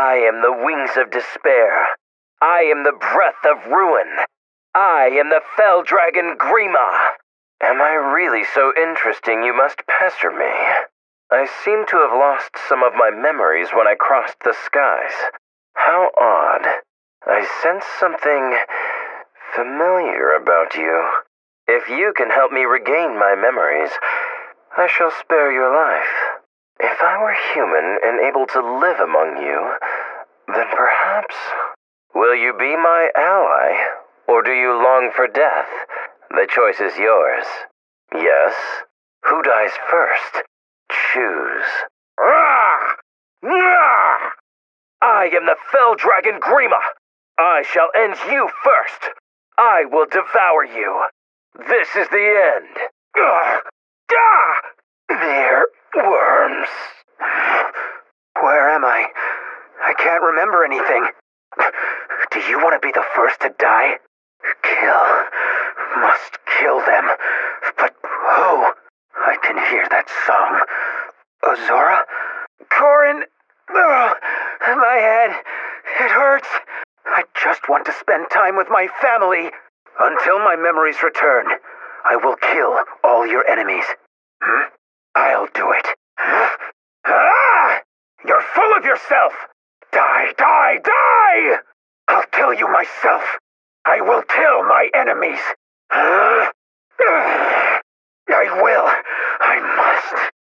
I am the wings of despair. I am the breath of ruin. I am the fell dragon Grima. Am I really so interesting you must pester me? I seem to have lost some of my memories when I crossed the skies. How odd. I sense something familiar about you. If you can help me regain my memories, I shall spare your life. If I were human and able to live among you, then perhaps... Will you be my ally, or do you long for death? The choice is yours. Yes? Who dies first? Choose. I am the fell dragon Grima. I shall end you first. I will devour you. This is the end. Mere worms. Where am I? I can't remember anything. Do you want to be the first to die? Kill. Must kill them. But who? I can hear that song. Azora? Corin! Ugh, my head. It hurts. I just want to spend time with my family. Until my memories return, I will kill all your enemies. I'll do it. Ah! You're full of yourself! Die, die, die! I'll kill you myself. I will kill my enemies. I will. I must.